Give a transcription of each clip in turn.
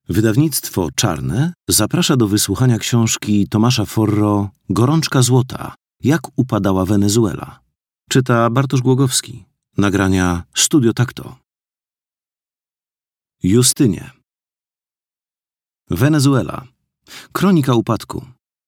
Wydawnictwo Czarne zaprasza do wysłuchania książki Tomasza Forro „Gorączka złota. Jak upadała Wenezuela”. Czyta Bartosz Głogowski. Nagrania Studio Takto. Justynie. Wenezuela. Kronika upadku.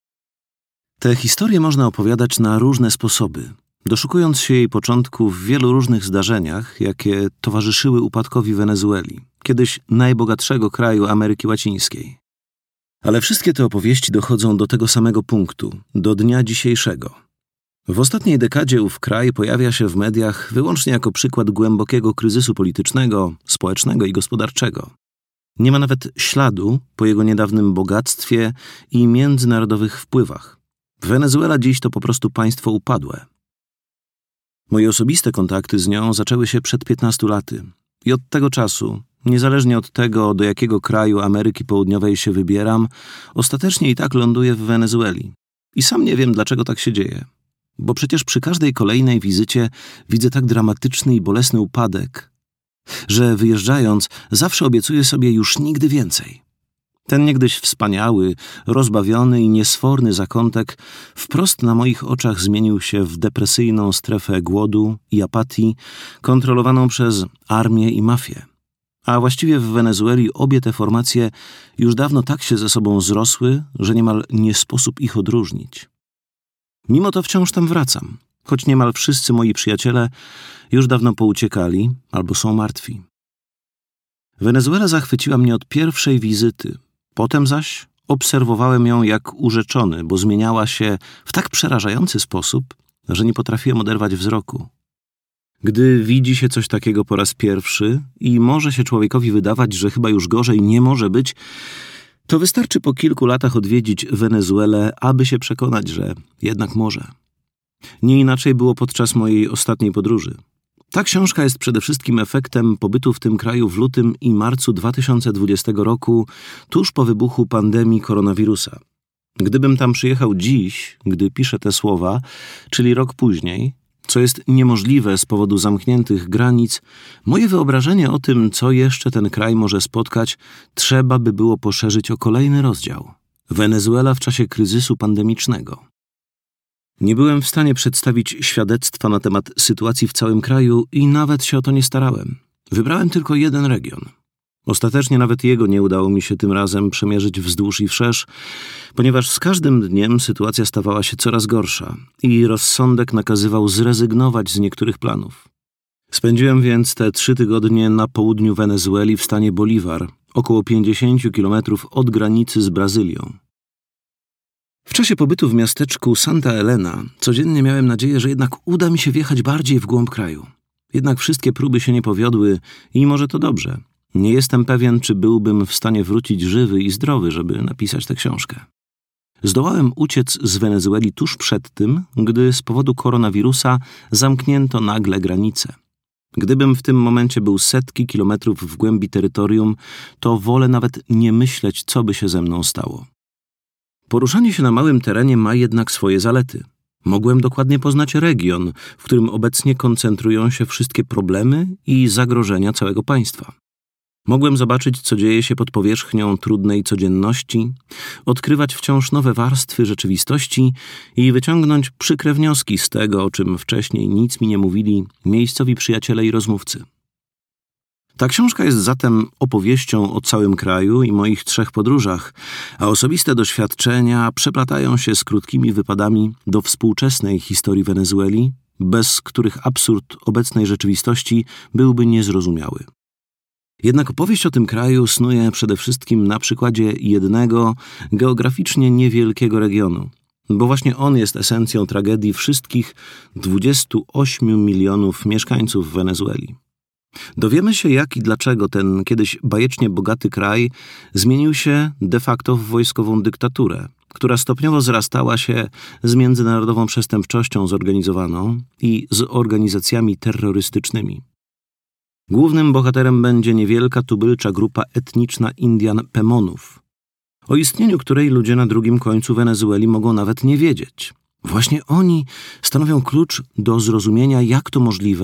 Tę historię można opowiadać na różne sposoby, doszukując się jej początku w wielu różnych zdarzeniach, jakie towarzyszyły upadkowi Wenezueli, kiedyś najbogatszego kraju Ameryki Łacińskiej. Ale wszystkie te opowieści dochodzą do tego samego punktu, do dnia dzisiejszego. W ostatniej dekadzie ów kraj pojawia się w mediach wyłącznie jako przykład głębokiego kryzysu politycznego, społecznego i gospodarczego. Nie ma nawet śladu po jego niedawnym bogactwie i międzynarodowych wpływach. Wenezuela dziś to po prostu państwo upadłe. Moje osobiste kontakty z nią zaczęły się przed 15 laty i od tego czasu, niezależnie od tego, do jakiego kraju Ameryki Południowej się wybieram, ostatecznie i tak ląduję w Wenezueli. I sam nie wiem, dlaczego tak się dzieje. Bo przecież przy każdej kolejnej wizycie widzę tak dramatyczny i bolesny upadek, że wyjeżdżając zawsze obiecuję sobie już nigdy więcej. Ten niegdyś wspaniały, rozbawiony i niesforny zakątek wprost na moich oczach zmienił się w depresyjną strefę głodu i apatii kontrolowaną przez armię i mafię. A właściwie w Wenezueli obie te formacje już dawno tak się ze sobą zrosły, że niemal nie sposób ich odróżnić. Mimo to wciąż tam wracam, choć niemal wszyscy moi przyjaciele już dawno pouciekali albo są martwi. Wenezuela zachwyciła mnie od pierwszej wizyty. Potem zaś obserwowałem ją jak urzeczony, bo zmieniała się w tak przerażający sposób, że nie potrafiłem oderwać wzroku. Gdy widzi się coś takiego po raz pierwszy i może się człowiekowi wydawać, że chyba już gorzej nie może być, to wystarczy po kilku latach odwiedzić Wenezuelę, aby się przekonać, że jednak może. Nie inaczej było podczas mojej ostatniej podróży. Ta książka jest przede wszystkim efektem pobytu w tym kraju w lutym i marcu 2020 roku, tuż po wybuchu pandemii koronawirusa. Gdybym tam przyjechał dziś, gdy piszę te słowa, czyli rok później, co jest niemożliwe z powodu zamkniętych granic, moje wyobrażenie o tym, co jeszcze ten kraj może spotkać, trzeba by było poszerzyć o kolejny rozdział. Wenezuela w czasie kryzysu pandemicznego. Nie byłem w stanie przedstawić świadectwa na temat sytuacji w całym kraju i nawet się o to nie starałem. Wybrałem tylko jeden region. Ostatecznie nawet jego nie udało mi się tym razem przemierzyć wzdłuż i wszerz, ponieważ z każdym dniem sytuacja stawała się coraz gorsza i rozsądek nakazywał zrezygnować z niektórych planów. Spędziłem więc te 3 tygodnie na południu Wenezueli w stanie Bolivar, około 50 kilometrów od granicy z Brazylią. W czasie pobytu w miasteczku Santa Elena codziennie miałem nadzieję, że jednak uda mi się wjechać bardziej w głąb kraju. Jednak wszystkie próby się nie powiodły i może to dobrze. Nie jestem pewien, czy byłbym w stanie wrócić żywy i zdrowy, żeby napisać tę książkę. Zdołałem uciec z Wenezueli tuż przed tym, gdy z powodu koronawirusa zamknięto nagle granice. Gdybym w tym momencie był setki kilometrów w głębi terytorium, to wolę nawet nie myśleć, co by się ze mną stało. Poruszanie się na małym terenie ma jednak swoje zalety. Mogłem dokładnie poznać region, w którym obecnie koncentrują się wszystkie problemy i zagrożenia całego państwa. Mogłem zobaczyć, co dzieje się pod powierzchnią trudnej codzienności, odkrywać wciąż nowe warstwy rzeczywistości i wyciągnąć przykre wnioski z tego, o czym wcześniej nic mi nie mówili miejscowi przyjaciele i rozmówcy. Ta książka jest zatem opowieścią o całym kraju i moich 3 podróżach, a osobiste doświadczenia przeplatają się z krótkimi wypadami do współczesnej historii Wenezueli, bez których absurd obecnej rzeczywistości byłby niezrozumiały. Jednak opowieść o tym kraju snuje przede wszystkim na przykładzie jednego, geograficznie niewielkiego regionu, bo właśnie on jest esencją tragedii wszystkich 28 milionów mieszkańców Wenezueli. Dowiemy się, jak i dlaczego ten kiedyś bajecznie bogaty kraj zmienił się de facto w wojskową dyktaturę, która stopniowo zrastała się z międzynarodową przestępczością zorganizowaną i z organizacjami terrorystycznymi. Głównym bohaterem będzie niewielka tubylcza grupa etniczna Indian Pemonów, o istnieniu której ludzie na drugim końcu Wenezueli mogą nawet nie wiedzieć. Właśnie oni stanowią klucz do zrozumienia, jak to możliwe,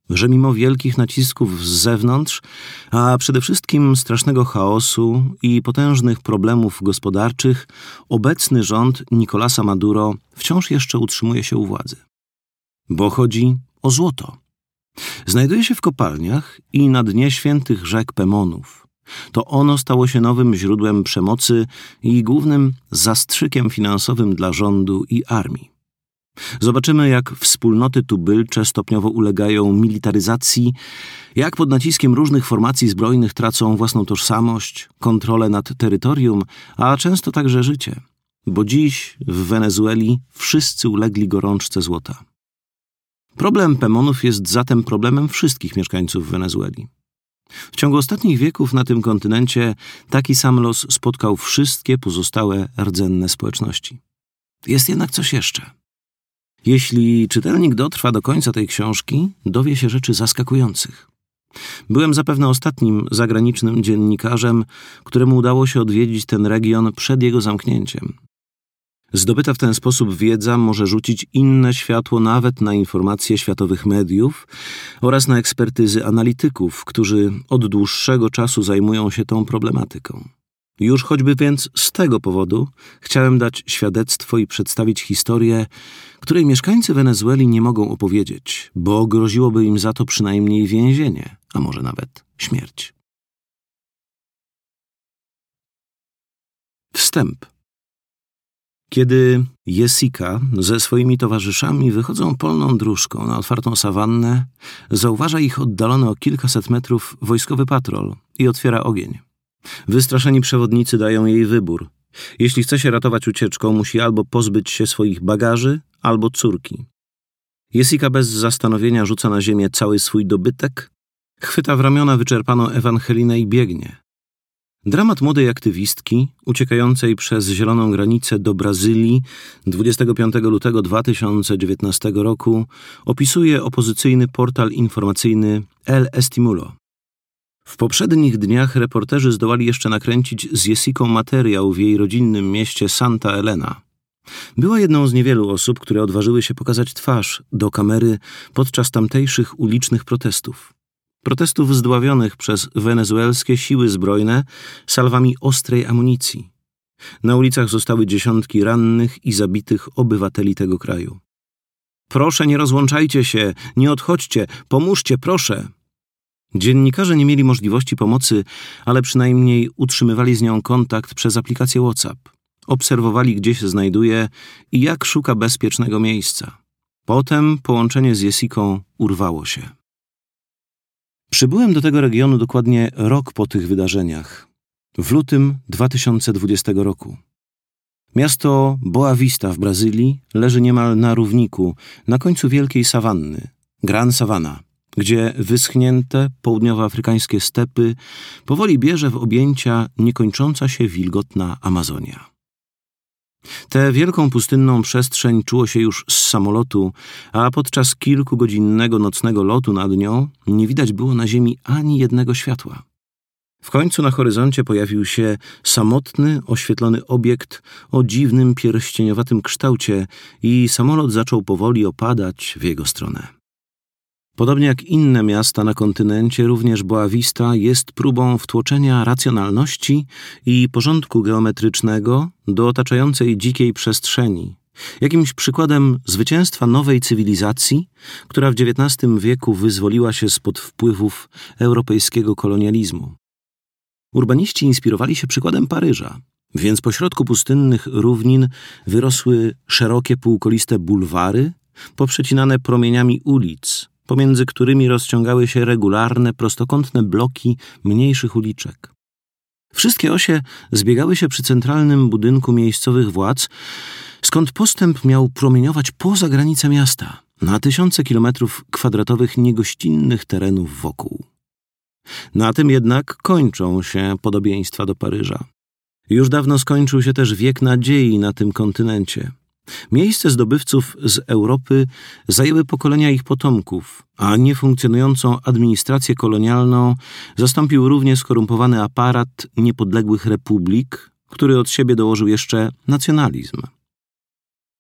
że mimo wielkich nacisków z zewnątrz, a przede wszystkim strasznego chaosu i potężnych problemów gospodarczych, obecny rząd Nicolasa Maduro wciąż jeszcze utrzymuje się u władzy. Bo chodzi o złoto. Znajduje się w kopalniach i na dnie świętych rzek Pemonów. To ono stało się nowym źródłem przemocy i głównym zastrzykiem finansowym dla rządu i armii. Zobaczymy, jak wspólnoty tubylcze stopniowo ulegają militaryzacji, jak pod naciskiem różnych formacji zbrojnych tracą własną tożsamość, kontrolę nad terytorium, a często także życie. Bo dziś w Wenezueli wszyscy ulegli gorączce złota. Problem Pemonów jest zatem problemem wszystkich mieszkańców Wenezueli. W ciągu ostatnich wieków na tym kontynencie taki sam los spotkał wszystkie pozostałe rdzenne społeczności. Jest jednak coś jeszcze. Jeśli czytelnik dotrwa do końca tej książki, dowie się rzeczy zaskakujących. Byłem zapewne ostatnim zagranicznym dziennikarzem, któremu udało się odwiedzić ten region przed jego zamknięciem. Zdobyta w ten sposób wiedza może rzucić inne światło nawet na informacje światowych mediów oraz na ekspertyzy analityków, którzy od dłuższego czasu zajmują się tą problematyką. Już choćby więc z tego powodu chciałem dać świadectwo i przedstawić historię, której mieszkańcy Wenezueli nie mogą opowiedzieć, bo groziłoby im za to przynajmniej więzienie, a może nawet śmierć. Wstęp. Kiedy Jessica ze swoimi towarzyszami wychodzą polną dróżką na otwartą sawannę, zauważa ich oddalony o kilkaset metrów wojskowy patrol i otwiera ogień. Wystraszeni przewodnicy dają jej wybór. Jeśli chce się ratować ucieczką, musi albo pozbyć się swoich bagaży, albo córki. Jessica bez zastanowienia rzuca na ziemię cały swój dobytek, chwyta w ramiona wyczerpaną Ewangelinę i biegnie. Dramat młodej aktywistki, uciekającej przez zieloną granicę do Brazylii 25 lutego 2019 roku, opisuje opozycyjny portal informacyjny El Estimulo. W poprzednich dniach reporterzy zdołali jeszcze nakręcić z Jessicą materiał w jej rodzinnym mieście Santa Elena. Była jedną z niewielu osób, które odważyły się pokazać twarz do kamery podczas tamtejszych ulicznych protestów. Protestów zdławionych przez wenezuelskie siły zbrojne salwami ostrej amunicji. Na ulicach zostały dziesiątki rannych i zabitych obywateli tego kraju. Proszę, nie rozłączajcie się, nie odchodźcie, pomóżcie, proszę. Dziennikarze nie mieli możliwości pomocy, ale przynajmniej utrzymywali z nią kontakt przez aplikację WhatsApp. Obserwowali, gdzie się znajduje i jak szuka bezpiecznego miejsca. Potem połączenie z Jessicą urwało się. Przybyłem do tego regionu dokładnie rok po tych wydarzeniach, w lutym 2020 roku. Miasto Boa Vista w Brazylii leży niemal na równiku, na końcu wielkiej sawanny, Gran Savana, gdzie wyschnięte południowoafrykańskie stepy powoli bierze w objęcia niekończąca się wilgotna Amazonia. Tę wielką pustynną przestrzeń czuło się już z samolotu, a podczas kilkugodzinnego nocnego lotu nad nią nie widać było na ziemi ani jednego światła. W końcu na horyzoncie pojawił się samotny, oświetlony obiekt o dziwnym pierścieniowatym kształcie i samolot zaczął powoli opadać w jego stronę. Podobnie jak inne miasta na kontynencie, również Boa Vista jest próbą wtłoczenia racjonalności i porządku geometrycznego do otaczającej dzikiej przestrzeni, jakimś przykładem zwycięstwa nowej cywilizacji, która w XIX wieku wyzwoliła się spod wpływów europejskiego kolonializmu. Urbaniści inspirowali się przykładem Paryża, więc pośrodku pustynnych równin wyrosły szerokie półkoliste bulwary, poprzecinane promieniami ulic, pomiędzy którymi rozciągały się regularne, prostokątne bloki mniejszych uliczek. Wszystkie osie zbiegały się przy centralnym budynku miejscowych władz, skąd postęp miał promieniować poza granice miasta, na tysiące kilometrów kwadratowych niegościnnych terenów wokół. Na tym jednak kończą się podobieństwa do Paryża. Już dawno skończył się też wiek nadziei na tym kontynencie. Miejsce zdobywców z Europy zajęły pokolenia ich potomków, a niefunkcjonującą administrację kolonialną zastąpił równie skorumpowany aparat niepodległych republik, który od siebie dołożył jeszcze nacjonalizm.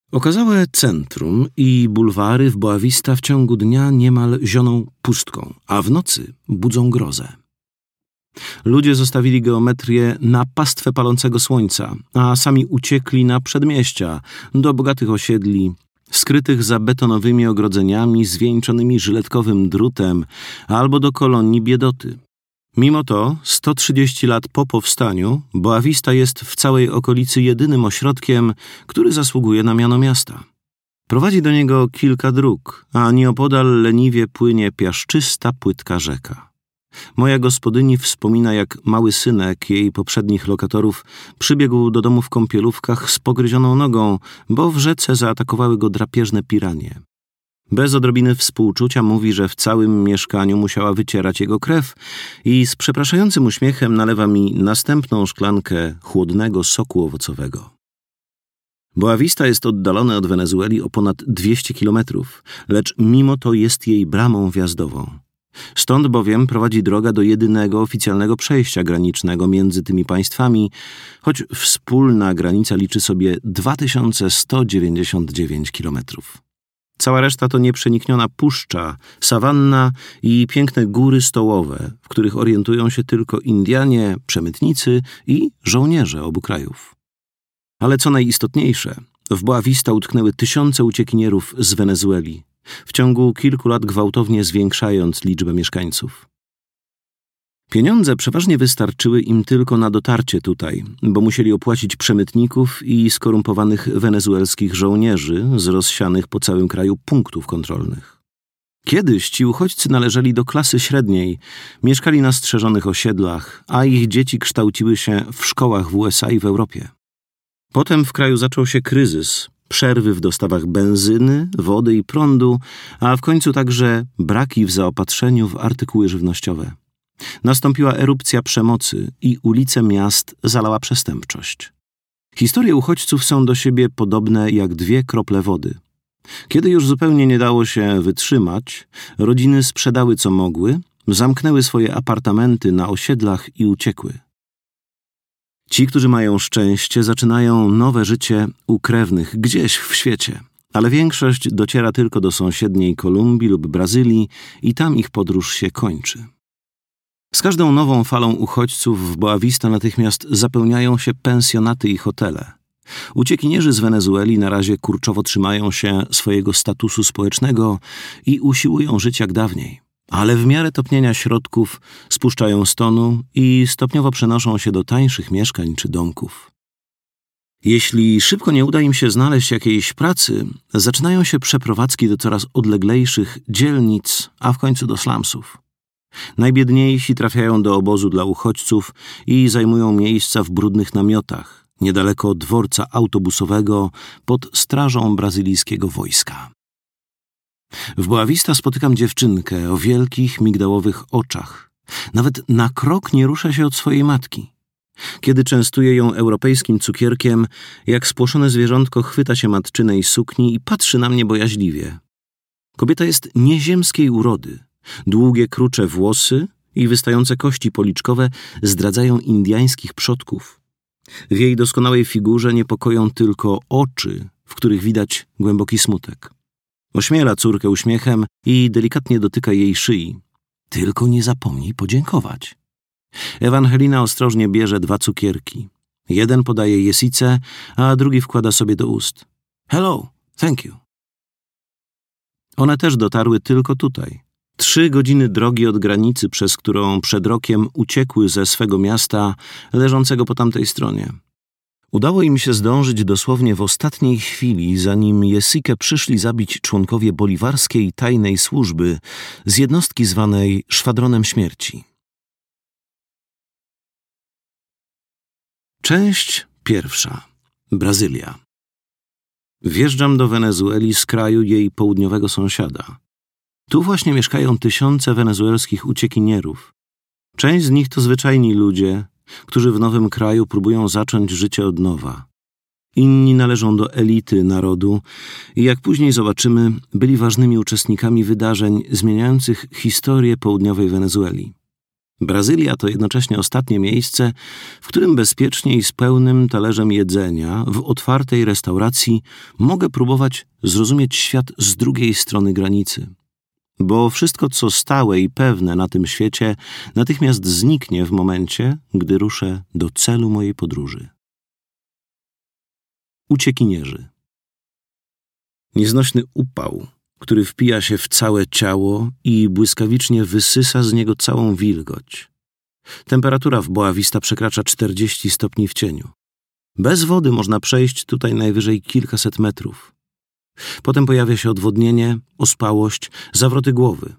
Okazałe centrum i bulwary w Boa Vista w ciągu dnia niemal zioną pustką, a w nocy budzą grozę. Ludzie zostawili geometrię na pastwę palącego słońca, a sami uciekli na przedmieścia, do bogatych osiedli, skrytych za betonowymi ogrodzeniami zwieńczonymi żyletkowym drutem, albo do kolonii biedoty. Mimo to, 130 lat po powstaniu, Boa Vista jest w całej okolicy jedynym ośrodkiem, który zasługuje na miano miasta. Prowadzi do niego kilka dróg, a nieopodal leniwie płynie piaszczysta, płytka rzeka. Moja gospodyni wspomina, jak mały synek jej poprzednich lokatorów przybiegł do domu w kąpielówkach z pogryzioną nogą, bo w rzece zaatakowały go drapieżne piranie. Bez odrobiny współczucia mówi, że w całym mieszkaniu musiała wycierać jego krew i z przepraszającym uśmiechem nalewa mi następną szklankę chłodnego soku owocowego. Boa Vista jest oddalone od Wenezueli o ponad 200 kilometrów, lecz mimo to jest jej bramą wjazdową. Stąd bowiem prowadzi droga do jedynego oficjalnego przejścia granicznego między tymi państwami, choć wspólna granica liczy sobie 2199 kilometrów. Cała reszta to nieprzenikniona puszcza, sawanna i piękne góry stołowe, w których orientują się tylko Indianie, przemytnicy i żołnierze obu krajów. Ale co najistotniejsze, w Boa Vista utknęły tysiące uciekinierów z Wenezueli, w ciągu kilku lat gwałtownie zwiększając liczbę mieszkańców. Pieniądze przeważnie wystarczyły im tylko na dotarcie tutaj, bo musieli opłacić przemytników i skorumpowanych wenezuelskich żołnierzy z rozsianych po całym kraju punktów kontrolnych. Kiedyś ci uchodźcy należeli do klasy średniej, mieszkali na strzeżonych osiedlach, a ich dzieci kształciły się w szkołach w USA i w Europie. Potem w kraju zaczął się kryzys, przerwy w dostawach benzyny, wody i prądu, a w końcu także braki w zaopatrzeniu w artykuły żywnościowe. Nastąpiła erupcja przemocy i ulice miast zalała przestępczość. Historie uchodźców są do siebie podobne jak dwie krople wody. Kiedy już zupełnie nie dało się wytrzymać, rodziny sprzedały co mogły, zamknęły swoje apartamenty na osiedlach i uciekły. Ci, którzy mają szczęście, zaczynają nowe życie u krewnych gdzieś w świecie, ale większość dociera tylko do sąsiedniej Kolumbii lub Brazylii i tam ich podróż się kończy. Z każdą nową falą uchodźców w Boa Vista natychmiast zapełniają się pensjonaty i hotele. Uciekinierzy z Wenezueli na razie kurczowo trzymają się swojego statusu społecznego i usiłują żyć jak dawniej, ale w miarę topnienia środków spuszczają z tonu i stopniowo przenoszą się do tańszych mieszkań czy domków. Jeśli szybko nie uda im się znaleźć jakiejś pracy, zaczynają się przeprowadzki do coraz odleglejszych dzielnic, a w końcu do slumsów. Najbiedniejsi trafiają do obozu dla uchodźców i zajmują miejsca w brudnych namiotach, niedaleko dworca autobusowego pod strażą brazylijskiego wojska. W Boa Vista spotykam dziewczynkę o wielkich, migdałowych oczach. Nawet na krok nie rusza się od swojej matki. Kiedy częstuję ją europejskim cukierkiem, jak spłoszone zwierzątko chwyta się matczynej sukni i patrzy na mnie bojaźliwie. Kobieta jest nieziemskiej urody. Długie, krucze włosy i wystające kości policzkowe zdradzają indiańskich przodków. W jej doskonałej figurze niepokoją tylko oczy, w których widać głęboki smutek. Ośmiela córkę uśmiechem i delikatnie dotyka jej szyi. Tylko nie zapomnij podziękować. Ewangelina ostrożnie bierze 2 cukierki. Jeden podaje Jessice, a drugi wkłada sobie do ust. Hello, thank you. One też dotarły tylko tutaj. 3 godziny drogi od granicy, przez którą przed rokiem uciekły ze swego miasta leżącego po tamtej stronie. Udało im się zdążyć dosłownie w ostatniej chwili, zanim Jessikę przyszli zabić członkowie boliwarskiej tajnej służby z jednostki zwanej Szwadronem Śmierci. Część 1. Brazylia. Wjeżdżam do Wenezueli z kraju jej południowego sąsiada. Tu właśnie mieszkają tysiące wenezuelskich uciekinierów. Część z nich to zwyczajni ludzie, którzy w nowym kraju próbują zacząć życie od nowa. Inni należą do elity narodu i jak później zobaczymy, byli ważnymi uczestnikami wydarzeń zmieniających historię południowej Wenezueli. Brazylia to jednocześnie ostatnie miejsce, w którym bezpiecznie i z pełnym talerzem jedzenia w otwartej restauracji mogę próbować zrozumieć świat z drugiej strony granicy. Bo wszystko, co stałe i pewne na tym świecie, natychmiast zniknie w momencie, gdy ruszę do celu mojej podróży. Uciekinierzy. Nieznośny upał, który wpija się w całe ciało i błyskawicznie wysysa z niego całą wilgoć. Temperatura w Boa Vista przekracza 40 stopni w cieniu. Bez wody można przejść tutaj najwyżej kilkaset metrów. Potem pojawia się odwodnienie, ospałość, zawroty głowy.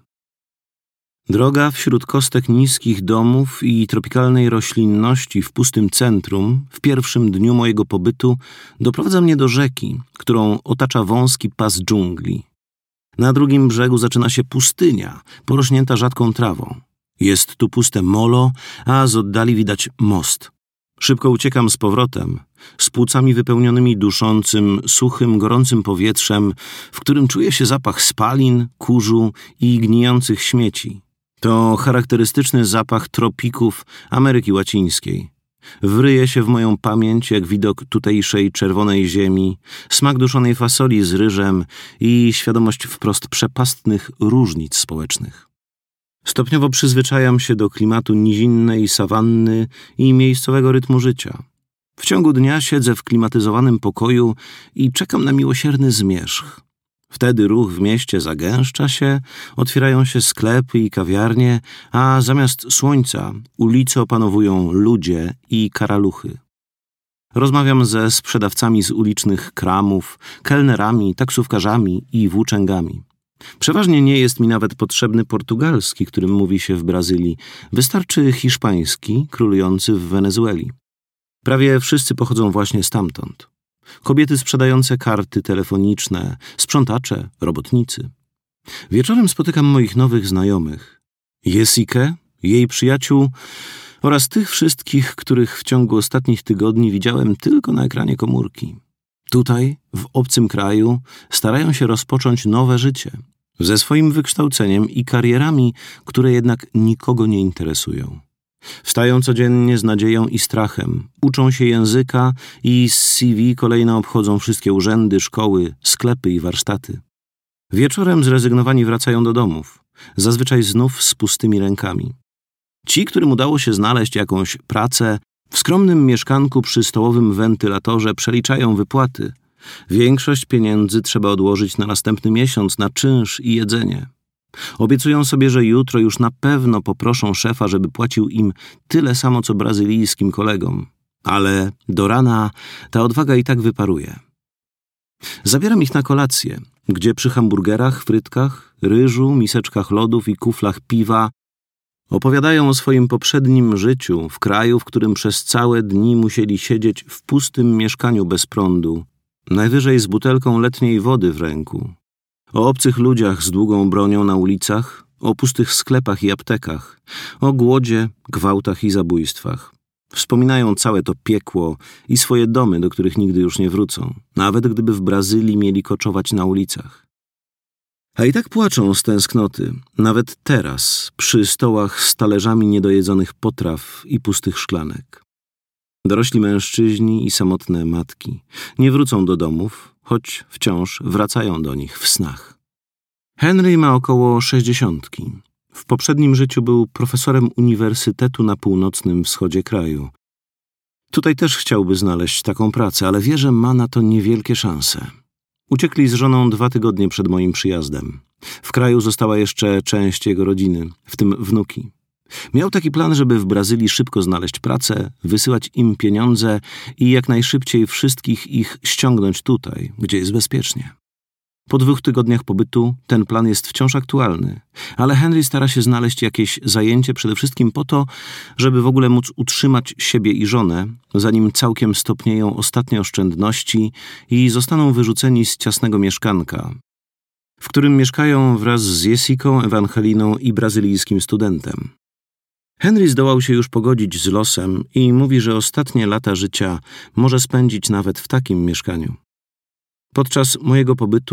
Droga wśród kostek niskich domów i tropikalnej roślinności w pustym centrum w pierwszym dniu mojego pobytu doprowadza mnie do rzeki, którą otacza wąski pas dżungli. Na drugim brzegu zaczyna się pustynia, porośnięta rzadką trawą. Jest tu puste molo, a z oddali widać most. Szybko uciekam z powrotem, z płucami wypełnionymi duszącym, suchym, gorącym powietrzem, w którym czuje się zapach spalin, kurzu i gnijących śmieci. To charakterystyczny zapach tropików Ameryki Łacińskiej. Wryje się w moją pamięć jak widok tutejszej czerwonej ziemi, smak duszonej fasoli z ryżem i świadomość wprost przepastnych różnic społecznych. Stopniowo przyzwyczajam się do klimatu nizinnej sawanny i miejscowego rytmu życia. W ciągu dnia siedzę w klimatyzowanym pokoju i czekam na miłosierny zmierzch. Wtedy ruch w mieście zagęszcza się, otwierają się sklepy i kawiarnie, a zamiast słońca ulice opanowują ludzie i karaluchy. Rozmawiam ze sprzedawcami z ulicznych kramów, kelnerami, taksówkarzami i włóczęgami. Przeważnie nie jest mi nawet potrzebny portugalski, którym mówi się w Brazylii. Wystarczy hiszpański, królujący w Wenezueli. Prawie wszyscy pochodzą właśnie stamtąd. Kobiety sprzedające karty telefoniczne, sprzątacze, robotnicy. Wieczorem spotykam moich nowych znajomych. Jessikę, jej przyjaciół oraz tych wszystkich, których w ciągu ostatnich tygodni widziałem tylko na ekranie komórki. Tutaj, w obcym kraju, starają się rozpocząć nowe życie. Ze swoim wykształceniem i karierami, które jednak nikogo nie interesują. Wstają codziennie z nadzieją i strachem, uczą się języka i z CV kolejno obchodzą wszystkie urzędy, szkoły, sklepy i warsztaty. Wieczorem zrezygnowani wracają do domów, zazwyczaj znów z pustymi rękami. Ci, którym udało się znaleźć jakąś pracę, w skromnym mieszkanku przy stołowym wentylatorze przeliczają wypłaty. Większość pieniędzy trzeba odłożyć na następny miesiąc, na czynsz i jedzenie. Obiecują sobie, że jutro już na pewno poproszą szefa, żeby płacił im tyle samo, co brazylijskim kolegom. Ale do rana ta odwaga i tak wyparuje. Zabieram ich na kolację, gdzie przy hamburgerach, frytkach, ryżu, miseczkach lodów i kuflach piwa opowiadają o swoim poprzednim życiu w kraju, w którym przez całe dni musieli siedzieć w pustym mieszkaniu bez prądu, najwyżej z butelką letniej wody w ręku. O obcych ludziach z długą bronią na ulicach, o pustych sklepach i aptekach, o głodzie, gwałtach i zabójstwach. Wspominają całe to piekło i swoje domy, do których nigdy już nie wrócą, nawet gdyby w Brazylii mieli koczować na ulicach. A i tak płaczą z tęsknoty, nawet teraz, przy stołach z talerzami niedojedzonych potraw i pustych szklanek. Dorośli mężczyźni i samotne matki nie wrócą do domów, choć wciąż wracają do nich w snach. Henry ma około 60. W poprzednim życiu był profesorem uniwersytetu na północnym wschodzie kraju. Tutaj też chciałby znaleźć taką pracę, ale wie, że ma na to niewielkie szanse. Uciekli z żoną 2 tygodnie przed moim przyjazdem. W kraju została jeszcze część jego rodziny, w tym wnuki. Miał taki plan, żeby w Brazylii szybko znaleźć pracę, wysyłać im pieniądze i jak najszybciej wszystkich ich ściągnąć tutaj, gdzie jest bezpiecznie. Po 2 tygodniach pobytu ten plan jest wciąż aktualny, ale Henry stara się znaleźć jakieś zajęcie przede wszystkim po to, żeby w ogóle móc utrzymać siebie i żonę, zanim całkiem stopnieją ostatnie oszczędności i zostaną wyrzuceni z ciasnego mieszkanka, w którym mieszkają wraz z Jessiką, Ewangeliną i brazylijskim studentem. Henry zdołał się już pogodzić z losem i mówi, że ostatnie lata życia może spędzić nawet w takim mieszkaniu. Podczas mojego pobytu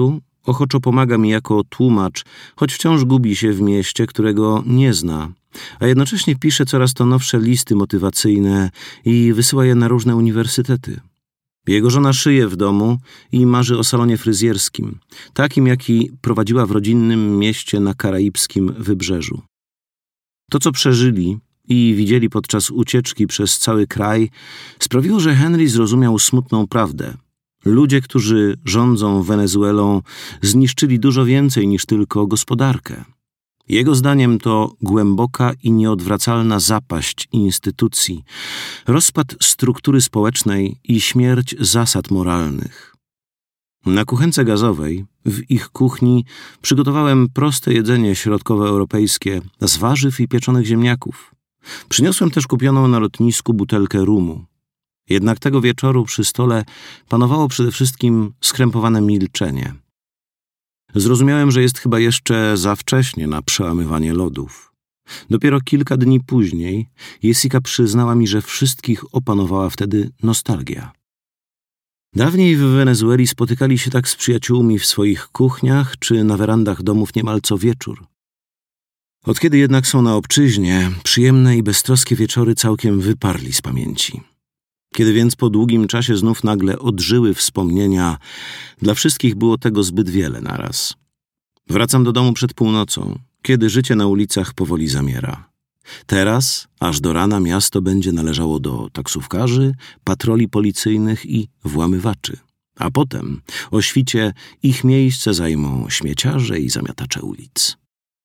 ochoczo pomaga mi jako tłumacz, choć wciąż gubi się w mieście, którego nie zna, a jednocześnie pisze coraz to nowsze listy motywacyjne i wysyła je na różne uniwersytety. Jego żona szyje w domu i marzy o salonie fryzjerskim, takim jaki prowadziła w rodzinnym mieście na karaibskim wybrzeżu. To, co przeżyli i widzieli podczas ucieczki przez cały kraj, sprawiło, że Henry zrozumiał smutną prawdę. Ludzie, którzy rządzą Wenezuelą, zniszczyli dużo więcej niż tylko gospodarkę. Jego zdaniem to głęboka i nieodwracalna zapaść instytucji, rozpad struktury społecznej i śmierć zasad moralnych. Na kuchence gazowej, w ich kuchni, przygotowałem proste jedzenie środkowoeuropejskie z warzyw i pieczonych ziemniaków. Przyniosłem też kupioną na lotnisku butelkę rumu. Jednak tego wieczoru przy stole panowało przede wszystkim skrępowane milczenie. Zrozumiałem, że jest chyba jeszcze za wcześnie na przełamywanie lodów. Dopiero kilka dni później Jessica przyznała mi, że wszystkich opanowała wtedy nostalgia. Dawniej w Wenezueli spotykali się tak z przyjaciółmi w swoich kuchniach czy na werandach domów niemal co wieczór. Od kiedy jednak są na obczyźnie, przyjemne i beztroskie wieczory całkiem wyparli z pamięci. Kiedy więc po długim czasie znów nagle odżyły wspomnienia, dla wszystkich było tego zbyt wiele naraz. Wracam do domu przed północą, kiedy życie na ulicach powoli zamiera. Teraz, aż do rana, miasto będzie należało do taksówkarzy, patroli policyjnych i włamywaczy. A potem, o świcie, ich miejsce zajmą śmieciarze i zamiatacze ulic.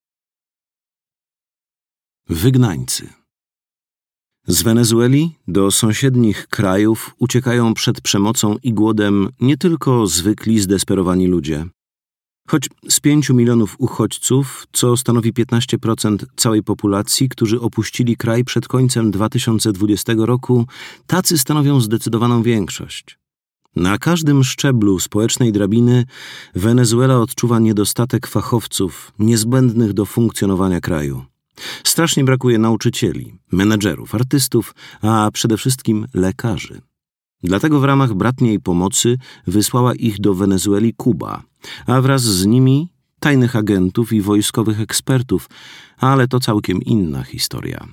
Wygnańcy. Z Wenezueli do sąsiednich krajów uciekają przed przemocą i głodem nie tylko zwykli, zdesperowani ludzie. Choć z 5 milionów uchodźców, co stanowi 15% całej populacji, którzy opuścili kraj przed końcem 2020 roku, tacy stanowią zdecydowaną większość. Na każdym szczeblu społecznej drabiny Wenezuela odczuwa niedostatek fachowców niezbędnych do funkcjonowania kraju. Strasznie brakuje nauczycieli, menedżerów, artystów, a przede wszystkim lekarzy. Dlatego w ramach bratniej pomocy wysłała ich do Wenezueli Kuba, a wraz z nimi tajnych agentów i wojskowych ekspertów, ale to całkiem inna historia.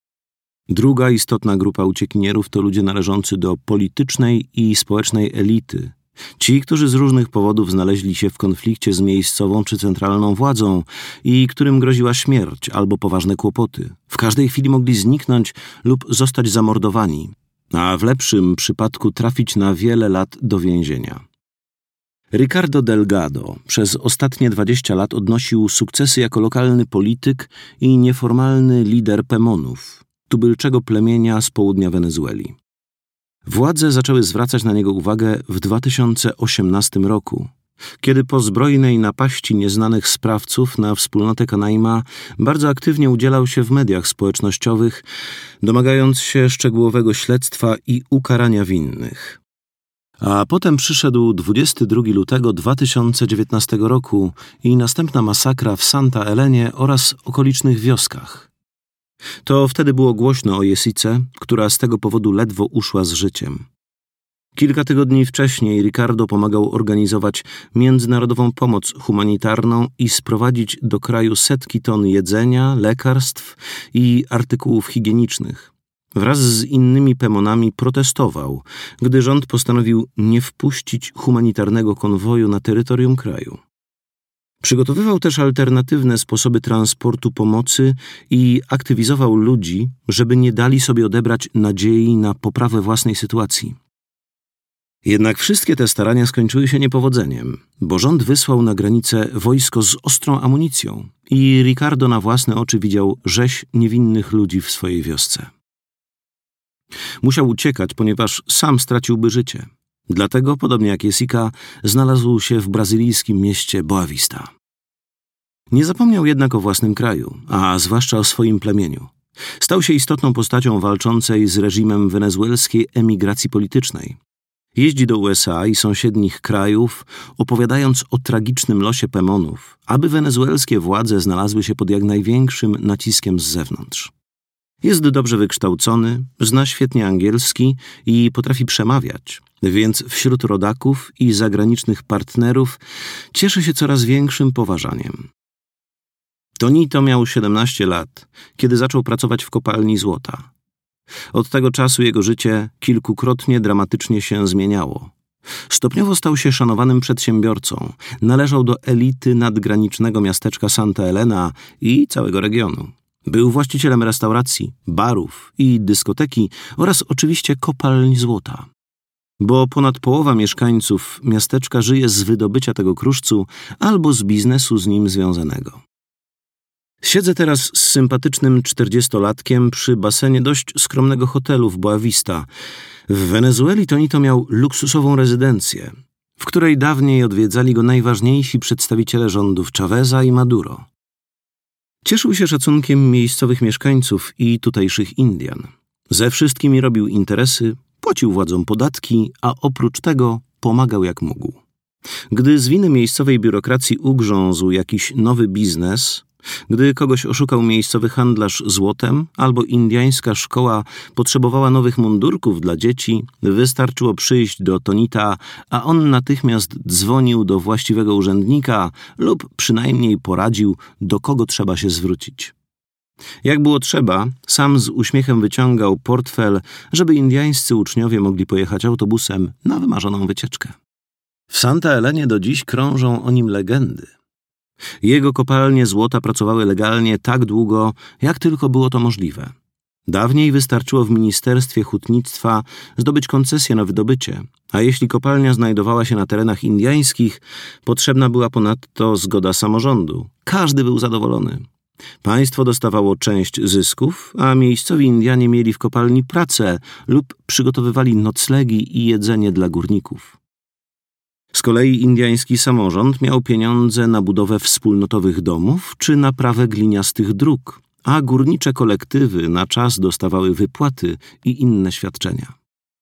Druga istotna grupa uciekinierów to ludzie należący do politycznej i społecznej elity. Ci, którzy z różnych powodów znaleźli się w konflikcie z miejscową czy centralną władzą i którym groziła śmierć albo poważne kłopoty. W każdej chwili mogli zniknąć lub zostać zamordowani, a w lepszym przypadku trafić na wiele lat do więzienia. Ricardo Delgado przez ostatnie 20 lat odnosił sukcesy jako lokalny polityk i nieformalny lider Pemonów, tubylczego plemienia z południa Wenezueli. Władze zaczęły zwracać na niego uwagę w 2018 roku, kiedy po zbrojnej napaści nieznanych sprawców na wspólnotę Canaima bardzo aktywnie udzielał się w mediach społecznościowych, domagając się szczegółowego śledztwa i ukarania winnych. A potem przyszedł 22 lutego 2019 roku i następna masakra w Santa Elenie oraz okolicznych wioskach. To wtedy było głośno o Jessice, która z tego powodu ledwo uszła z życiem. Kilka tygodni wcześniej Ricardo pomagał organizować międzynarodową pomoc humanitarną i sprowadzić do kraju setki ton jedzenia, lekarstw i artykułów higienicznych. Wraz z innymi Pemonami protestował, gdy rząd postanowił nie wpuścić humanitarnego konwoju na terytorium kraju. Przygotowywał też alternatywne sposoby transportu pomocy i aktywizował ludzi, żeby nie dali sobie odebrać nadziei na poprawę własnej sytuacji. Jednak wszystkie te starania skończyły się niepowodzeniem, bo rząd wysłał na granicę wojsko z ostrą amunicją i Ricardo na własne oczy widział rzeź niewinnych ludzi w swojej wiosce. Musiał uciekać, ponieważ sam straciłby życie. Dlatego, podobnie jak Jessica, znalazł się w brazylijskim mieście Boa Vista. Nie zapomniał jednak o własnym kraju, a zwłaszcza o swoim plemieniu. Stał się istotną postacią walczącej z reżimem wenezuelskiej emigracji politycznej. Jeździ do USA i sąsiednich krajów, opowiadając o tragicznym losie Pemonów, aby wenezuelskie władze znalazły się pod jak największym naciskiem z zewnątrz. Jest dobrze wykształcony, zna świetnie angielski i potrafi przemawiać, więc wśród rodaków i zagranicznych partnerów cieszy się coraz większym poważaniem. Tonito miał 17 lat, kiedy zaczął pracować w kopalni złota. Od tego czasu jego życie kilkukrotnie dramatycznie się zmieniało. Stopniowo stał się szanowanym przedsiębiorcą, należał do elity nadgranicznego miasteczka Santa Elena i całego regionu. Był właścicielem restauracji, barów i dyskoteki oraz oczywiście kopalń złota. Bo ponad połowa mieszkańców miasteczka żyje z wydobycia tego kruszcu albo z biznesu z nim związanego. Siedzę teraz z sympatycznym 40-latkiem przy basenie dość skromnego hotelu w Boa Vista. W Wenezueli Tonito miał luksusową rezydencję, w której dawniej odwiedzali go najważniejsi przedstawiciele rządów Chaveza i Maduro. Cieszył się szacunkiem miejscowych mieszkańców i tutejszych Indian. Ze wszystkimi robił interesy, płacił władzom podatki, a oprócz tego pomagał jak mógł. Gdy z winy miejscowej biurokracji ugrzązł jakiś nowy biznes, gdy kogoś oszukał miejscowy handlarz złotem albo indyjska szkoła potrzebowała nowych mundurków dla dzieci, wystarczyło przyjść do Tonita, a on natychmiast dzwonił do właściwego urzędnika lub przynajmniej poradził, do kogo trzeba się zwrócić. Jak było trzeba, sam z uśmiechem wyciągał portfel, żeby indyjscy uczniowie mogli pojechać autobusem na wymarzoną wycieczkę. W Santa Elenie do dziś krążą o nim legendy. Jego kopalnie złota pracowały legalnie tak długo, jak tylko było to możliwe. Dawniej wystarczyło w Ministerstwie Hutnictwa zdobyć koncesję na wydobycie, a jeśli kopalnia znajdowała się na terenach indyjskich, potrzebna była ponadto zgoda samorządu. Każdy był zadowolony. Państwo dostawało część zysków, a miejscowi Indianie mieli w kopalni pracę lub przygotowywali noclegi i jedzenie dla górników. Z kolei indyjski samorząd miał pieniądze na budowę wspólnotowych domów czy naprawę gliniastych dróg, a górnicze kolektywy na czas dostawały wypłaty i inne świadczenia.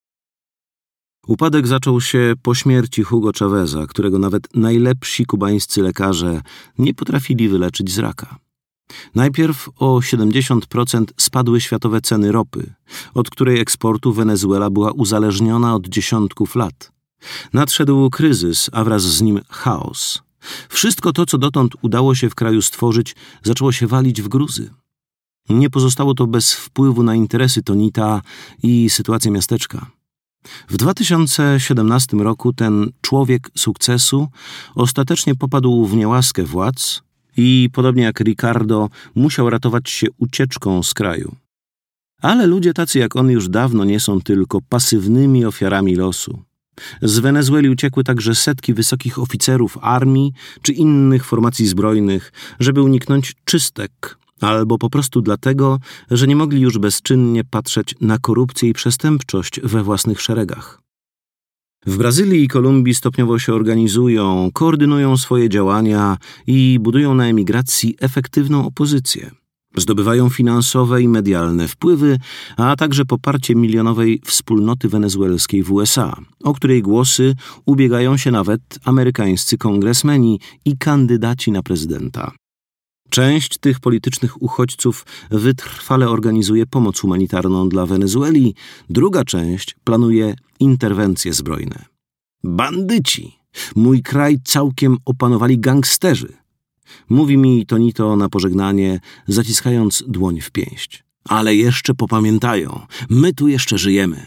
Upadek zaczął się po śmierci Hugo Chaveza, którego nawet najlepsi kubańscy lekarze nie potrafili wyleczyć z raka. Najpierw o 70% spadły światowe ceny ropy, od której eksportu Wenezuela była uzależniona od dziesiątków lat. Nadszedł kryzys, a wraz z nim chaos. Wszystko to, co dotąd udało się w kraju stworzyć, zaczęło się walić w gruzy. Nie pozostało to bez wpływu na interesy Tonita i sytuację miasteczka. W 2017 roku ten człowiek sukcesu ostatecznie popadł w niełaskę władz i, podobnie jak Ricardo, musiał ratować się ucieczką z kraju. Ale ludzie tacy jak on już dawno nie są tylko pasywnymi ofiarami losu. Z Wenezueli uciekły także setki wysokich oficerów armii czy innych formacji zbrojnych, żeby uniknąć czystek, albo po prostu dlatego, że nie mogli już bezczynnie patrzeć na korupcję i przestępczość we własnych szeregach. W Brazylii i Kolumbii stopniowo się organizują, koordynują swoje działania i budują na emigracji efektywną opozycję. Zdobywają finansowe i medialne wpływy, a także poparcie milionowej wspólnoty wenezuelskiej w USA, o której głosy ubiegają się nawet amerykańscy kongresmeni i kandydaci na prezydenta. Część tych politycznych uchodźców wytrwale organizuje pomoc humanitarną dla Wenezueli, druga część planuje interwencje zbrojne. Bandyci! Mój kraj całkiem opanowali gangsterzy! Mówi mi Tonito na pożegnanie, zaciskając dłoń w pięść. Ale jeszcze popamiętają, my tu jeszcze żyjemy.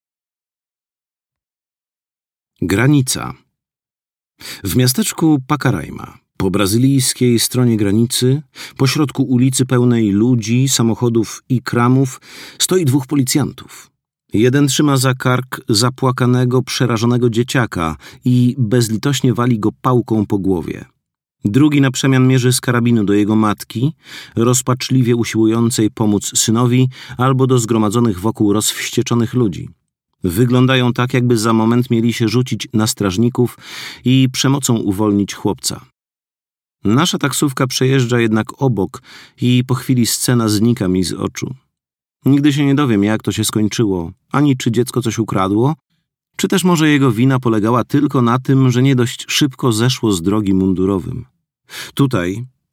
Granica. W miasteczku Pacaraima, po brazylijskiej stronie granicy, pośrodku ulicy pełnej ludzi, samochodów i kramów, stoi dwóch policjantów. Jeden trzyma za kark zapłakanego, przerażonego dzieciaka i bezlitośnie wali go pałką po głowie. Drugi na przemian mierzy z karabinu do jego matki, rozpaczliwie usiłującej pomóc synowi, albo do zgromadzonych wokół rozwścieczonych ludzi. Wyglądają tak, jakby za moment mieli się rzucić na strażników i przemocą uwolnić chłopca. Nasza taksówka przejeżdża jednak obok i po chwili scena znika mi z oczu. Nigdy się nie dowiem, jak to się skończyło, ani czy dziecko coś ukradło, czy też może jego wina polegała tylko na tym, że nie dość szybko zeszło z drogi mundurowym. Tutaj,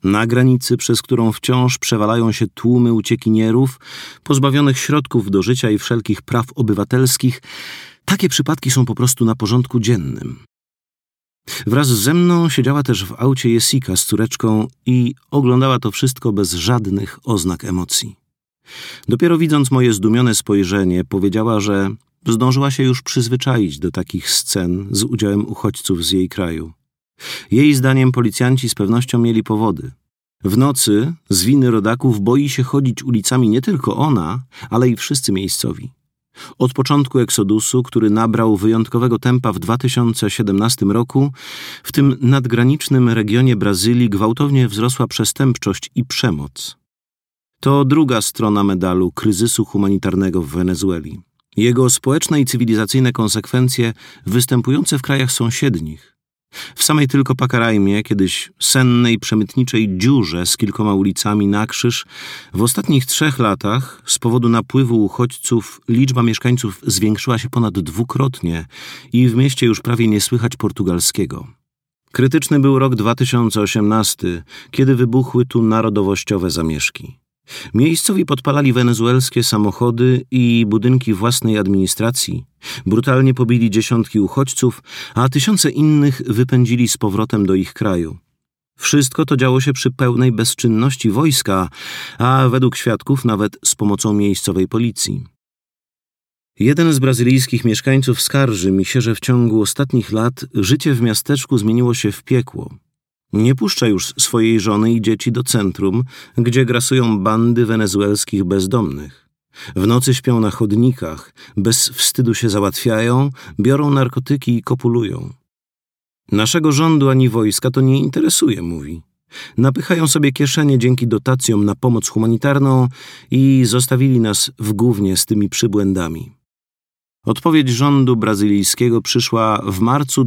Na granicy, przez którą wciąż przewalają się tłumy uciekinierów, pozbawionych środków do życia i wszelkich praw obywatelskich, takie przypadki są po prostu na porządku dziennym. Wraz ze mną siedziała też w aucie Jessica z córeczką i oglądała to wszystko bez żadnych oznak emocji. Dopiero widząc moje zdumione spojrzenie, powiedziała, że zdążyła się już przyzwyczaić do takich scen z udziałem uchodźców z jej kraju. Jej zdaniem policjanci z pewnością mieli powody. W nocy z winy rodaków boi się chodzić ulicami nie tylko ona, ale i wszyscy miejscowi. Od początku eksodusu, który nabrał wyjątkowego tempa w 2017 roku, w tym nadgranicznym regionie Brazylii gwałtownie wzrosła przestępczość i przemoc. To druga strona medalu kryzysu humanitarnego w Wenezueli. Jego społeczne i cywilizacyjne konsekwencje występujące w krajach sąsiednich. W samej tylko Pacaraimie, kiedyś sennej, przemytniczej dziurze z kilkoma ulicami na krzyż, w ostatnich 3 latach z powodu napływu uchodźców liczba mieszkańców zwiększyła się ponad 2-krotnie i w mieście już prawie nie słychać portugalskiego. Krytyczny był rok 2018, kiedy wybuchły tu narodowościowe zamieszki. Miejscowi podpalali wenezuelskie samochody i budynki własnej administracji, brutalnie pobili dziesiątki uchodźców, a tysiące innych wypędzili z powrotem do ich kraju. Wszystko to działo się przy pełnej bezczynności wojska, a według świadków nawet z pomocą miejscowej policji. Jeden z brazylijskich mieszkańców skarży mi się, że w ciągu ostatnich lat życie w miasteczku zmieniło się w piekło. Nie puszcza już swojej żony i dzieci do centrum, gdzie grasują bandy wenezuelskich bezdomnych. W nocy śpią na chodnikach, bez wstydu się załatwiają, biorą narkotyki i kopulują. Naszego rządu ani wojska to nie interesuje, mówi. Napychają sobie kieszenie dzięki dotacjom na pomoc humanitarną i zostawili nas w gównie z tymi przybłędami. Odpowiedź rządu brazylijskiego przyszła w marcu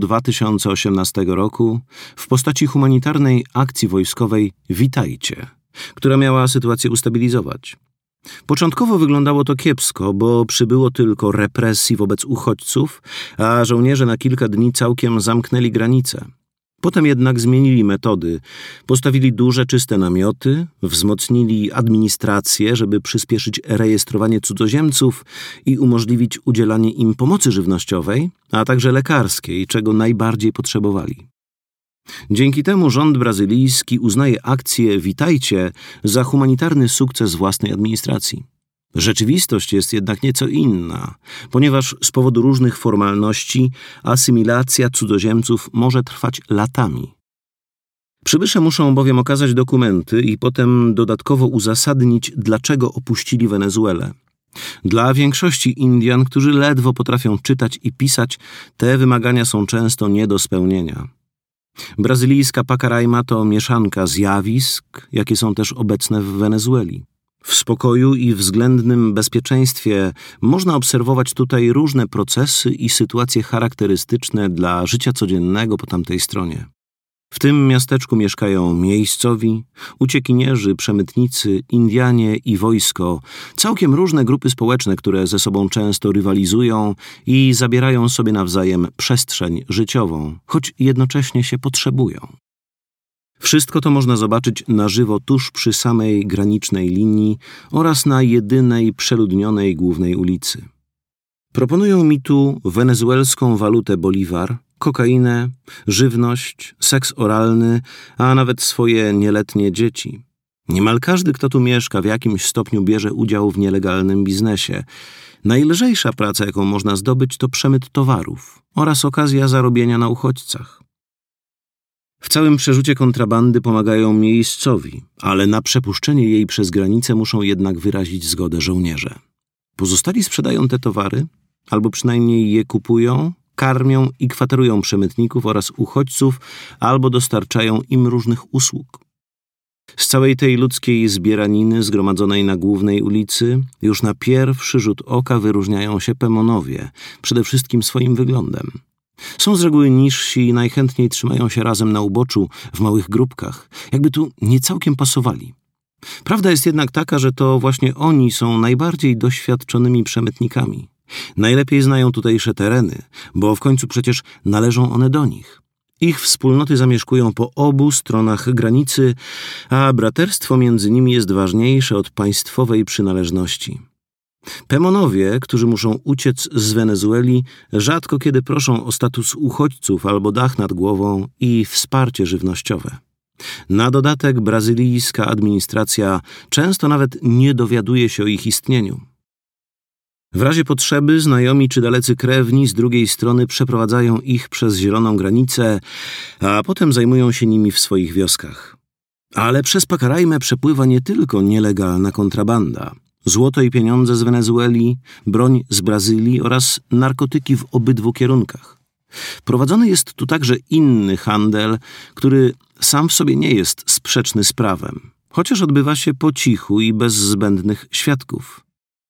2018 roku w postaci humanitarnej akcji wojskowej Witajcie, która miała sytuację ustabilizować. Początkowo wyglądało to kiepsko, bo przybyło tylko represji wobec uchodźców, a żołnierze na kilka dni całkiem zamknęli granice. Potem jednak zmienili metody, postawili duże, czyste namioty, wzmocnili administrację, żeby przyspieszyć rejestrowanie cudzoziemców i umożliwić udzielanie im pomocy żywnościowej, a także lekarskiej, czego najbardziej potrzebowali. Dzięki temu rząd brazylijski uznaje akcję Witajcie za humanitarny sukces własnej administracji. Rzeczywistość jest jednak nieco inna, ponieważ z powodu różnych formalności asymilacja cudzoziemców może trwać latami. Przybysze muszą bowiem okazać dokumenty i potem dodatkowo uzasadnić, dlaczego opuścili Wenezuelę. Dla większości Indian, którzy ledwo potrafią czytać i pisać, te wymagania są często nie do spełnienia. Brazylijska Pacaraima to mieszanka zjawisk, jakie są też obecne w Wenezueli. W spokoju i względnym bezpieczeństwie można obserwować tutaj różne procesy i sytuacje charakterystyczne dla życia codziennego po tamtej stronie. W tym miasteczku mieszkają miejscowi, uciekinierzy, przemytnicy, Indianie i wojsko, całkiem różne grupy społeczne, które ze sobą często rywalizują i zabierają sobie nawzajem przestrzeń życiową, choć jednocześnie się potrzebują. Wszystko to można zobaczyć na żywo tuż przy samej granicznej linii oraz na jedynej przeludnionej głównej ulicy. Proponują mi tu wenezuelską walutę bolivar, kokainę, żywność, seks oralny, a nawet swoje nieletnie dzieci. Niemal każdy, kto tu mieszka, w jakimś stopniu bierze udział w nielegalnym biznesie. Najlżejsza praca, jaką można zdobyć, to przemyt towarów oraz okazja zarobienia na uchodźcach. W całym przerzucie kontrabandy pomagają miejscowi, ale na przepuszczenie jej przez granicę muszą jednak wyrazić zgodę żołnierze. Pozostali sprzedają te towary, albo przynajmniej je kupują, karmią i kwaterują przemytników oraz uchodźców, albo dostarczają im różnych usług. Z całej tej ludzkiej zbieraniny zgromadzonej na głównej ulicy już na pierwszy rzut oka wyróżniają się Pemonowie, przede wszystkim swoim wyglądem. Są z reguły niżsi i najchętniej trzymają się razem na uboczu, w małych grupkach, jakby tu nie całkiem pasowali. Prawda jest jednak taka, że to właśnie oni są najbardziej doświadczonymi przemytnikami. Najlepiej znają tutejsze tereny, bo w końcu przecież należą one do nich. Ich wspólnoty zamieszkują po obu stronach granicy, a braterstwo między nimi jest ważniejsze od państwowej przynależności. Pemonowie, którzy muszą uciec z Wenezueli, rzadko kiedy proszą o status uchodźców albo dach nad głową i wsparcie żywnościowe. Na dodatek brazylijska administracja często nawet nie dowiaduje się o ich istnieniu. W razie potrzeby znajomi czy dalecy krewni z drugiej strony przeprowadzają ich przez zieloną granicę, a potem zajmują się nimi w swoich wioskach. Ale przez Pacaraimę przepływa nie tylko nielegalna kontrabanda. Złoto i pieniądze z Wenezueli, broń z Brazylii oraz narkotyki w obydwu kierunkach. Prowadzony jest tu także inny handel, który sam w sobie nie jest sprzeczny z prawem, chociaż odbywa się po cichu i bez zbędnych świadków.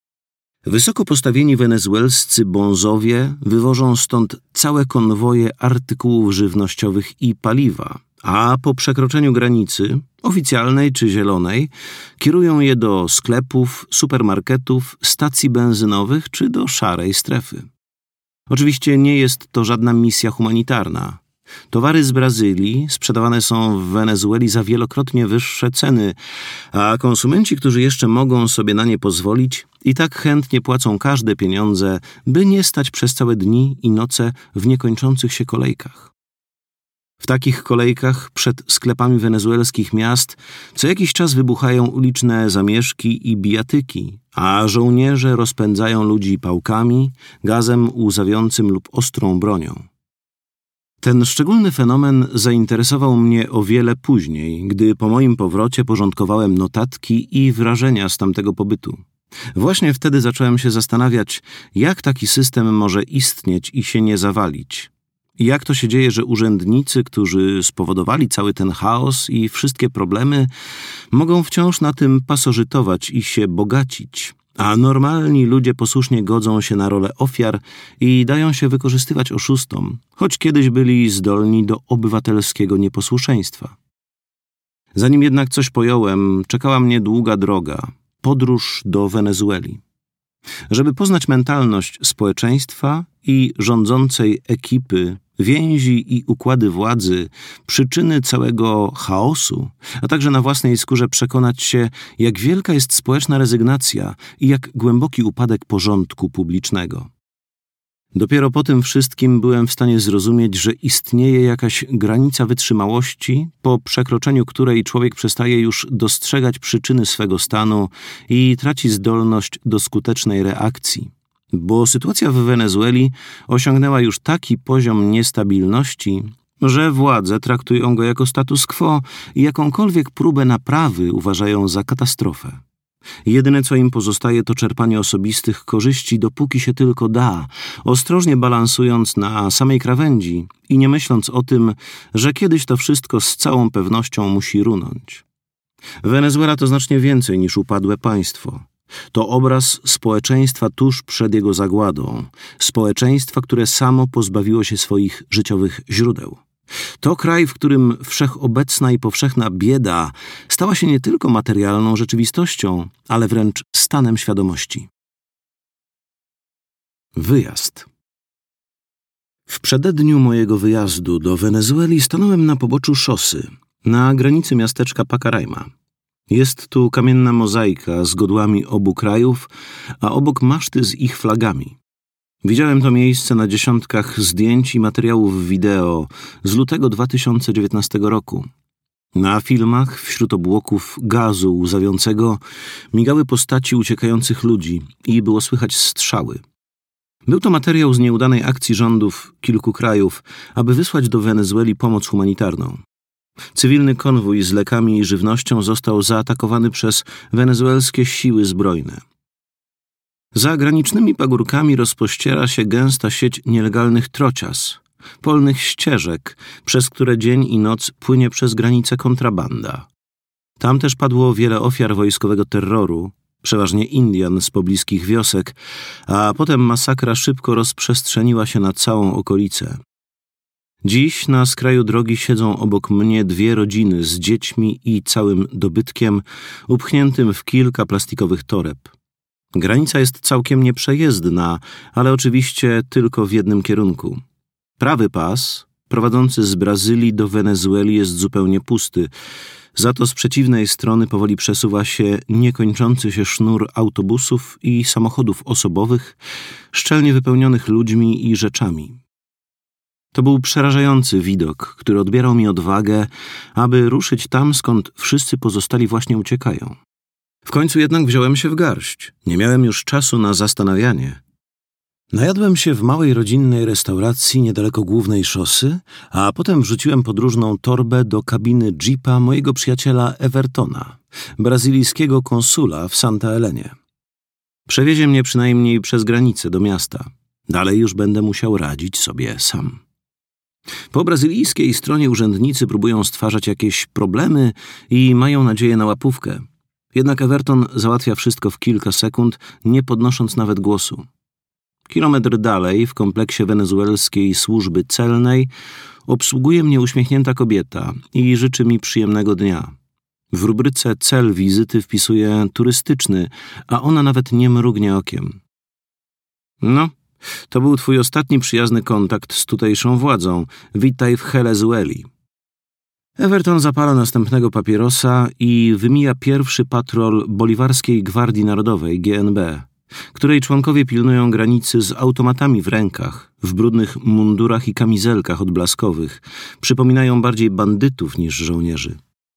Wysoko postawieni wenezuelscy bonzowie wywożą stąd całe konwoje artykułów żywnościowych i paliwa, a po przekroczeniu granicy, oficjalnej czy zielonej, kierują je do sklepów, supermarketów, stacji benzynowych czy do szarej strefy. Oczywiście nie jest to żadna misja humanitarna. Towary z Brazylii sprzedawane są w Wenezueli za wielokrotnie wyższe ceny, a konsumenci, którzy jeszcze mogą sobie na nie pozwolić, i tak chętnie płacą każde pieniądze, by nie stać przez całe dni i noce w niekończących się kolejkach. W takich kolejkach przed sklepami wenezuelskich miast co jakiś czas wybuchają uliczne zamieszki i bijatyki, a żołnierze rozpędzają ludzi pałkami, gazem łzawiącym lub ostrą bronią. Ten szczególny fenomen zainteresował mnie o wiele później, gdy po moim powrocie porządkowałem notatki i wrażenia z tamtego pobytu. Właśnie wtedy zacząłem się zastanawiać, jak taki system może istnieć i się nie zawalić. I jak to się dzieje, że urzędnicy, którzy spowodowali cały ten chaos i wszystkie problemy, mogą wciąż na tym pasożytować i się bogacić, a normalni ludzie posłusznie godzą się na rolę ofiar i dają się wykorzystywać oszustom, choć kiedyś byli zdolni do obywatelskiego nieposłuszeństwa. Zanim jednak coś pojąłem, czekała mnie długa droga, podróż do Wenezueli. Żeby poznać mentalność społeczeństwa i rządzącej ekipy, więzi i układy władzy, przyczyny całego chaosu, a także na własnej skórze przekonać się, jak wielka jest społeczna rezygnacja i jak głęboki upadek porządku publicznego. Dopiero po tym wszystkim byłem w stanie zrozumieć, że istnieje jakaś granica wytrzymałości, po przekroczeniu której człowiek przestaje już dostrzegać przyczyny swego stanu i traci zdolność do skutecznej reakcji. Bo sytuacja w Wenezueli osiągnęła już taki poziom niestabilności, że władze traktują go jako status quo i jakąkolwiek próbę naprawy uważają za katastrofę. Jedyne, co im pozostaje, to czerpanie osobistych korzyści, dopóki się tylko da, ostrożnie balansując na samej krawędzi i nie myśląc o tym, że kiedyś to wszystko z całą pewnością musi runąć. Wenezuela to znacznie więcej niż upadłe państwo. To obraz społeczeństwa tuż przed jego zagładą, społeczeństwa, które samo pozbawiło się swoich życiowych źródeł. To kraj, w którym wszechobecna i powszechna bieda stała się nie tylko materialną rzeczywistością, ale wręcz stanem świadomości. Wyjazd. W przededniu mojego wyjazdu do Wenezueli stanąłem na poboczu szosy, na granicy miasteczka Pacaraima. Jest tu kamienna mozaika z godłami obu krajów, a obok maszty z ich flagami. Widziałem to miejsce na dziesiątkach zdjęć i materiałów wideo z lutego 2019 roku. Na filmach wśród obłoków gazu łzawiącego migały postaci uciekających ludzi i było słychać strzały. Był to materiał z nieudanej akcji rządów kilku krajów, aby wysłać do Wenezueli pomoc humanitarną. Cywilny konwój z lekami i żywnością został zaatakowany przez wenezuelskie siły zbrojne. Za granicznymi pagórkami rozpościera się gęsta sieć nielegalnych trocias, polnych ścieżek, przez które dzień i noc płynie przez granicę kontrabanda. Tam też padło wiele ofiar wojskowego terroru, przeważnie Indian z pobliskich wiosek, a potem masakra szybko rozprzestrzeniła się na całą okolicę. Dziś na skraju drogi siedzą obok mnie dwie rodziny z dziećmi i całym dobytkiem upchniętym w kilka plastikowych toreb. Granica jest całkiem nieprzejezdna, ale oczywiście tylko w jednym kierunku. Prawy pas, prowadzący z Brazylii do Wenezueli jest zupełnie pusty. Za to z przeciwnej strony powoli przesuwa się niekończący się sznur autobusów i samochodów osobowych, szczelnie wypełnionych ludźmi i rzeczami. To był przerażający widok, który odbierał mi odwagę, aby ruszyć tam, skąd wszyscy pozostali właśnie uciekają. W końcu jednak wziąłem się w garść. Nie miałem już czasu na zastanawianie. Najadłem się w małej rodzinnej restauracji niedaleko głównej szosy, a potem wrzuciłem podróżną torbę do kabiny jeepa mojego przyjaciela Evertona, brazylijskiego konsula w Santa Helenie. Przewiezie mnie przynajmniej przez granicę do miasta. Dalej już będę musiał radzić sobie sam. Po brazylijskiej stronie urzędnicy próbują stwarzać jakieś problemy i mają nadzieję na łapówkę. Jednak Everton załatwia wszystko w kilka sekund, nie podnosząc nawet głosu. Kilometr dalej, w kompleksie wenezuelskiej służby celnej, obsługuje mnie uśmiechnięta kobieta i życzy mi przyjemnego dnia. W rubryce cel wizyty wpisuje turystyczny, a ona nawet nie mrugnie okiem. No, to był twój ostatni przyjazny kontakt z tutejszą władzą. Witaj w Helezueli. Everton zapala następnego papierosa i wymija pierwszy patrol Boliwarskiej Gwardii Narodowej, GNB, której członkowie pilnują granicy z automatami w rękach, w brudnych mundurach i kamizelkach odblaskowych. Przypominają bardziej bandytów niż żołnierzy.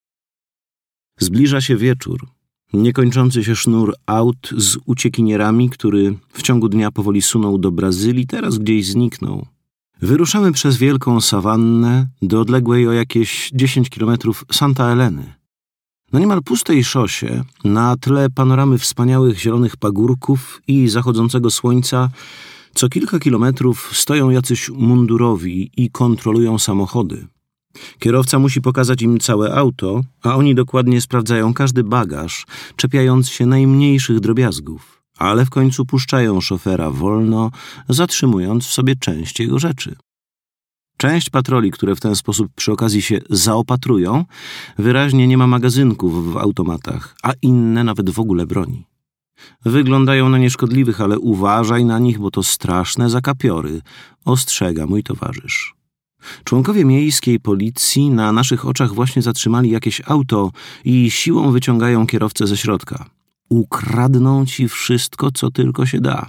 Zbliża się wieczór. Niekończący się sznur aut z uciekinierami, który w ciągu dnia powoli sunął do Brazylii, teraz gdzieś zniknął. Wyruszamy przez wielką sawannę do odległej o jakieś 10 kilometrów Santa Heleny. Na niemal pustej szosie, na tle panoramy wspaniałych zielonych pagórków i zachodzącego słońca, co kilka kilometrów stoją jacyś mundurowi i kontrolują samochody. Kierowca musi pokazać im całe auto, a oni dokładnie sprawdzają każdy bagaż, czepiając się najmniejszych drobiazgów, ale w końcu puszczają szofera wolno, zatrzymując w sobie część jego rzeczy. Część patroli, które w ten sposób przy okazji się zaopatrują, wyraźnie nie ma magazynków w automatach, a inne nawet w ogóle broni. Wyglądają na nieszkodliwych, ale uważaj na nich, bo to straszne zakapiory, ostrzega mój towarzysz. Członkowie miejskiej policji na naszych oczach właśnie zatrzymali jakieś auto i siłą wyciągają kierowcę ze środka. Ukradną ci wszystko, co tylko się da.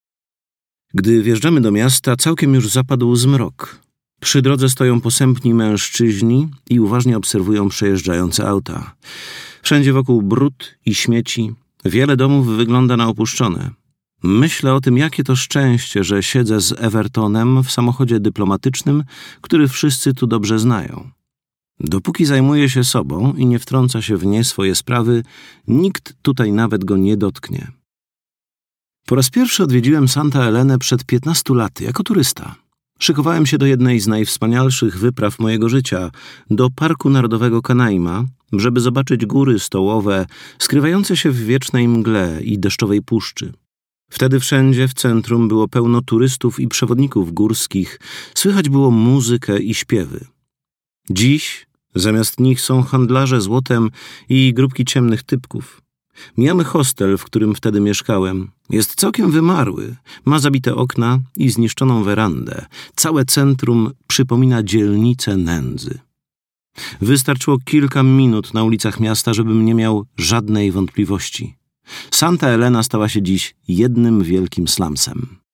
Gdy wjeżdżamy do miasta, całkiem już zapadł zmrok. Przy drodze stoją posępni mężczyźni i uważnie obserwują przejeżdżające auta. Wszędzie wokół brud i śmieci. Wiele domów wygląda na opuszczone. Myślę o tym, jakie to szczęście, że siedzę z Evertonem w samochodzie dyplomatycznym, który wszyscy tu dobrze znają. Dopóki zajmuje się sobą i nie wtrąca się w nie swoje sprawy, nikt tutaj nawet go nie dotknie. Po raz pierwszy odwiedziłem Santa Helenę przed 15 laty jako turysta. Szykowałem się do jednej z najwspanialszych wypraw mojego życia, do Parku Narodowego Canaima, żeby zobaczyć góry stołowe, skrywające się w wiecznej mgle i deszczowej puszczy. Wtedy wszędzie w centrum było pełno turystów i przewodników górskich, słychać było muzykę i śpiewy. Dziś zamiast nich są handlarze złotem i grupki ciemnych typków. Mijamy hostel, w którym wtedy mieszkałem. Jest całkiem wymarły, ma zabite okna i zniszczoną werandę. Całe centrum przypomina dzielnicę nędzy. Wystarczyło kilka minut na ulicach miasta, żebym nie miał żadnej wątpliwości. Santa Helena stała się dziś jednym wielkim slumsem.